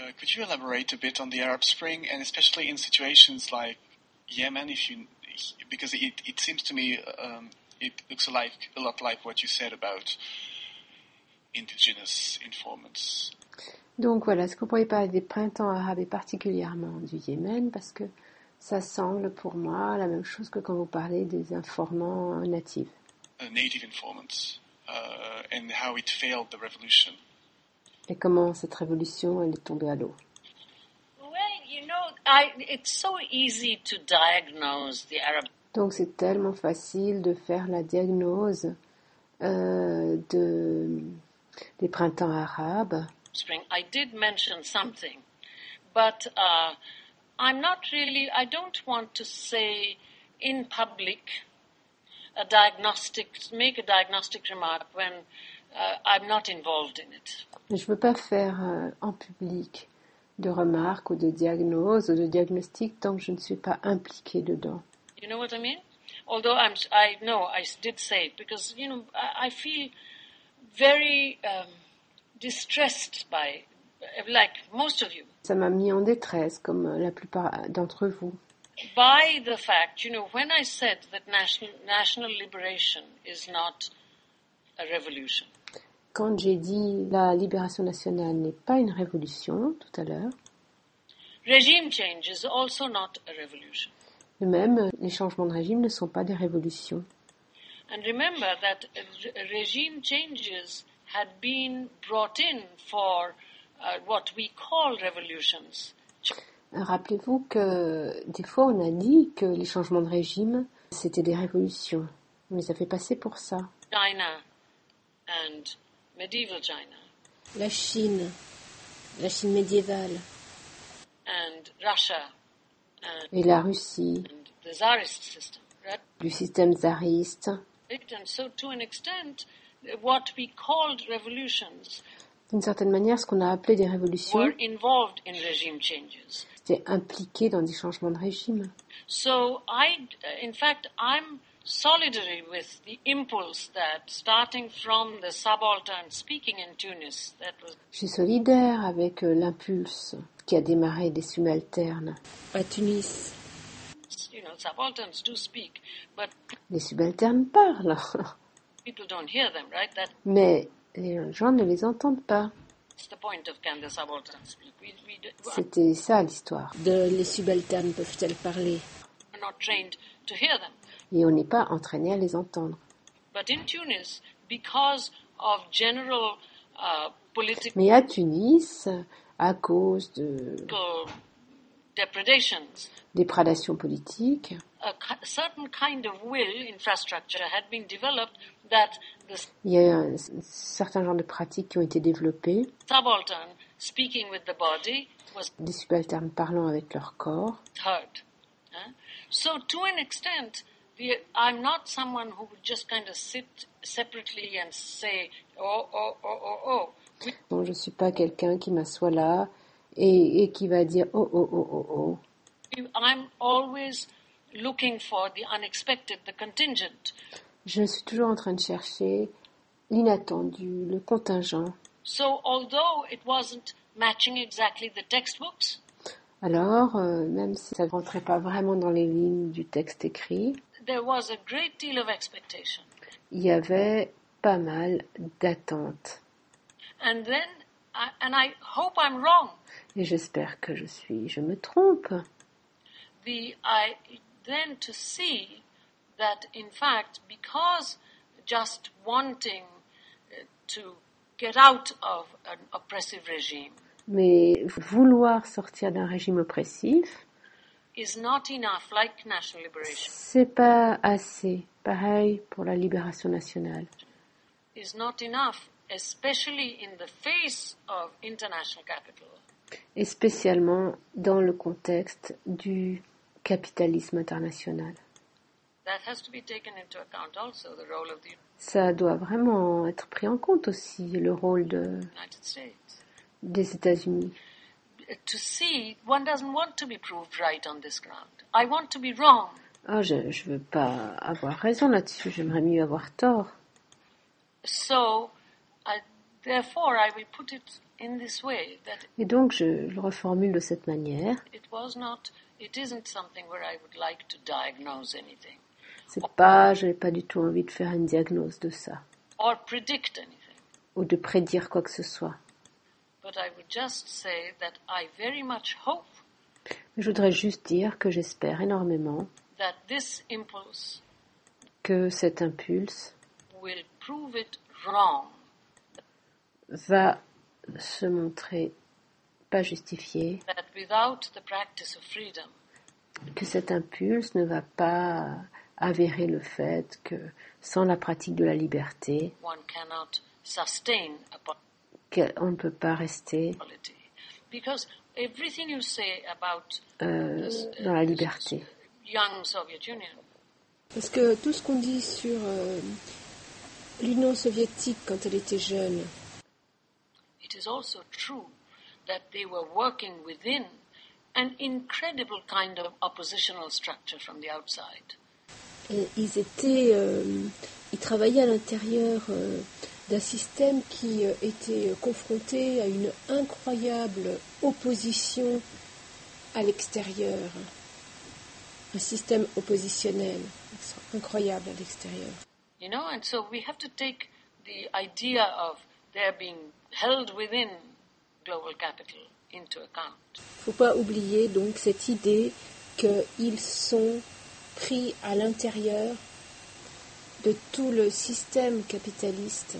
Could you elaborate a bit on the Arab Spring, and especially in situations like Yemen, because it seems to me it looks a lot like what you said about indigenous informants. Donc voilà, est-ce qu'on pourrait parler des printemps arabes et particulièrement du Yémen, parce que ça semble pour moi la même chose que quand vous parlez des informants natifs. Native informants, and how it failed the revolution. Et comment cette révolution elle est tombée à l'eau. It's so easy to diagnose the Arab. Donc c'est tellement facile de faire la diagnose des printemps arabes. Spring. I did mention something, but I don't want to say in public make a diagnostic remark when I'm not involved in it. Je ne veux pas faire en public de remarques ou de diagnosis ou de diagnostic tant que je ne suis pas impliquée dedans. You know what I mean? Although I know I did say it because I feel very distressed by, like most of you. Ça m'a mis en détresse, comme la plupart d'entre vous. By the fact, when I said that national liberation is not a revolution. Quand j'ai dit la libération nationale n'est pas une révolution tout à l'heure. Regime change is also not a revolution. De même, les changements de régime ne sont pas des révolutions. And remember that regime changes had been brought in for what we call revolutions. Rappelez-vous que des fois on a dit que les changements de régime c'était des révolutions. On les a fait passer pour ça. China and medieval China. La Chine médiévale. And Russia. Et la Russie. And the Tsarist system. Right? Du système tsariste. And so to an extent, what we called revolutions d'une certaine manière, ce qu'on a appelé des révolutions were involved in regime changes. C'était impliqué dans des changements de régime. So in fact, I'm solidary with the impulse that starting from the subaltern speaking in Tunis, Je suis solidaire avec l'impulse qui a démarré des subalternes à Tunis. Subalterns do speak, but les subalternes parlent. People don't hear them, right? Mais les gens ne les entendent pas. C'était ça l'histoire. Les subalternes peuvent-elles parler? Et on n'est pas entraîné à les entendre. Mais à Tunis, à cause de déprédations politiques, il y a un certain genre de pratiques qui ont été développées. Des subalternes parlant avec leur corps. So to an extent, I'm not someone who would just kind of sit separately and say, oh. Donc, je ne suis pas quelqu'un qui m'assoit là et qui va dire oh. I'm always looking for the unexpected, the contingent. Je suis toujours en train de chercher l'inattendu, le contingent. So although it wasn't matching exactly the textbooks, alors, même si ça ne rentrait pas vraiment dans les lignes du texte écrit, there was a great deal of expectation. Il y avait pas mal d'attentes. And I hope I'm wrong. Et j'espère que je me trompe. Then to see that in fact, because just wanting to get out of an oppressive regime, mais vouloir sortir d'un régime oppressif, is not enough, like national liberation. C'est pas assez. Pareil pour la libération nationale. Is not enough, especially in the face of international capital. Et spécialement dans le contexte du capitalisme international. That has to be taken into account also, the role of the Ça doit vraiment être pris en compte aussi, le rôle United States. Des États-Unis. To see, one doesn't want to be proved right on this ground. I want to be wrong. Je veux pas avoir raison là-dessus, j'aimerais mieux avoir tort. So, therefore, I will put it in this way, that Et donc je le reformule de cette manière. it isn't something where I would like to diagnose anything. Je n'ai pas du tout envie de faire une diagnose de ça. Or predict anything. Ou de prédire quoi que ce soit. But I would just say that I very much hope Je voudrais juste dire que j'espère énormément that this impulse que cet impulse will prove it wrong. Va se montrer pas justifié, That without the practice of freedom, que cet impulse ne va pas avérer le fait que sans la pratique de la liberté, one cannot sustain a on ne peut pas rester polity. Because everything you say about dans la liberté. young Soviet Union, Parce que tout ce qu'on dit sur l'Union soviétique quand elle était jeune, it is also true that they were working within an incredible kind of oppositional structure from the outside. ils travaillaient à l'intérieur d'un système qui était confronté à une incroyable opposition à l'extérieur. Un système oppositionnel incroyable à l'extérieur. You know, and so we have to take the idea of their being held within global capital into account. Il ne faut pas oublier donc cette idée qu'ils sont pris à l'intérieur de tout le système capitaliste.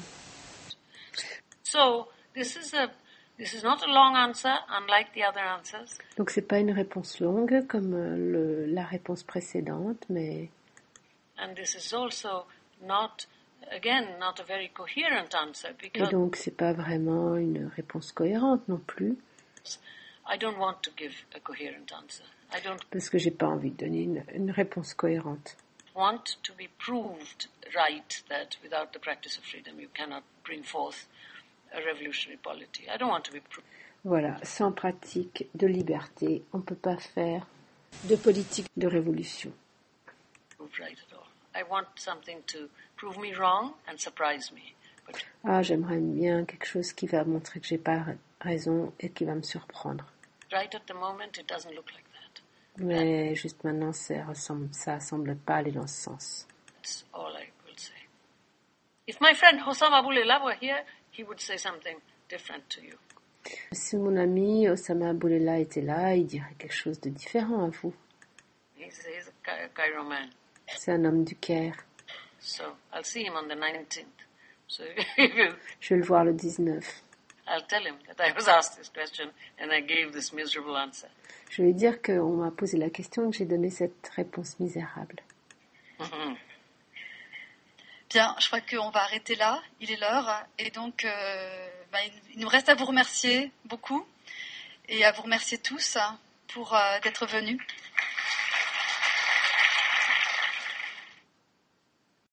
So this is not a long answer, unlike the other answers. Donc c'est pas une réponse longue comme la réponse précédente, mais And this is also not a very coherent answer, et because donc c'est pas vraiment une réponse cohérente non plus, I don't want to give a coherent answer. I don't parce que j'ai pas envie de donner une réponse cohérente. want to be proved right that without the practice of freedom you cannot bring forth a revolutionary polity. I don't want to be Voilà, sans pratique de liberté, on peut pas faire de politique de révolution. proved right at all. I want something to prove me wrong and surprise me. But J'aimerais bien quelque chose qui va montrer que j'ai pas raison et qui va me surprendre. right at the moment it doesn't look like that. Mais juste maintenant, ça semble pas aller dans ce sens. That's all I will say. If my friend Hossam Abulillah were here, he would say something different to you. Si mon ami Osama Boulela était là, il dirait quelque chose de différent à vous. He's a Cairo man. C'est un homme du Caire. So I'll see him on the 19th. So if you, Je vais le voir le 19. I'll tell him that I was asked this question and I gave this miserable answer. Je vais lui dire qu'on m'a posé la question et que j'ai donné cette réponse misérable. Mm-hmm. Bien, je crois qu'on va arrêter là, il est l'heure, et donc il nous reste à vous remercier beaucoup, et à vous remercier tous pour d'être venus.